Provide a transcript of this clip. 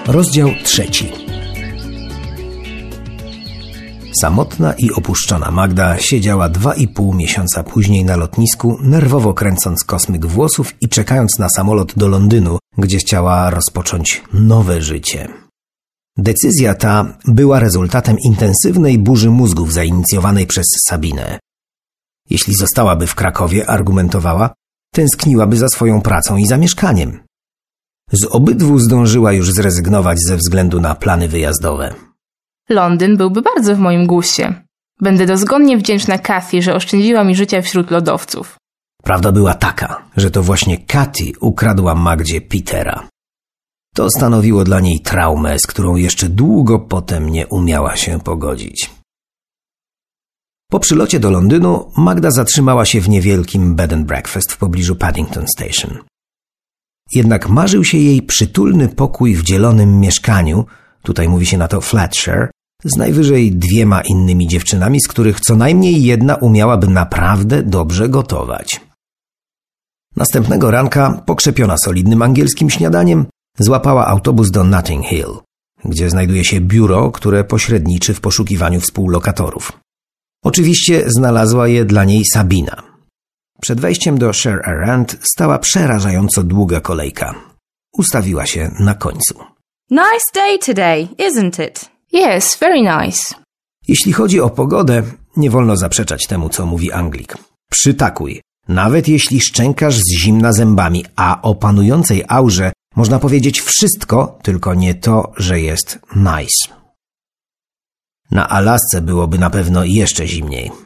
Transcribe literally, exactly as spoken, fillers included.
Rozdział trzeci. Samotna i opuszczona Magda siedziała dwa i pół miesiąca później na lotnisku, nerwowo kręcąc kosmyk włosów i czekając na samolot do Londynu, gdzie chciała rozpocząć nowe życie. Decyzja ta była rezultatem intensywnej burzy mózgów zainicjowanej przez Sabinę. Jeśli zostałaby w Krakowie, argumentowała, tęskniłaby za swoją pracą i zamieszkaniem. Z obydwu zdążyła już zrezygnować ze względu na plany wyjazdowe. Londyn byłby bardzo w moim guście. Będę dozgonnie wdzięczna Kathy, że oszczędziła mi życia wśród lodowców. Prawda była taka, że to właśnie Kathy ukradła Magdzie Petera. To stanowiło dla niej traumę, z którą jeszcze długo potem nie umiała się pogodzić. Po przylocie do Londynu Magda zatrzymała się w niewielkim bed and breakfast w pobliżu Paddington Station. Jednak marzył się jej przytulny pokój w dzielonym mieszkaniu, tutaj mówi się na to flat share, z najwyżej dwiema innymi dziewczynami, z których co najmniej jedna umiałaby naprawdę dobrze gotować. Następnego ranka, pokrzepiona solidnym angielskim śniadaniem, złapała autobus do Notting Hill, gdzie znajduje się biuro, które pośredniczy w poszukiwaniu współlokatorów. Oczywiście znalazła je dla niej Sabina. Przed wejściem do Share Errand stała przerażająco długa kolejka. Ustawiła się na końcu. Nice day today, isn't it? Yes, very nice. Jeśli chodzi o pogodę, nie wolno zaprzeczać temu, co mówi Anglik. Przytakuj, nawet jeśli szczękasz z zimna zębami, a o panującej aurze można powiedzieć wszystko, tylko nie to, że jest nice. Na Alasce byłoby na pewno jeszcze zimniej.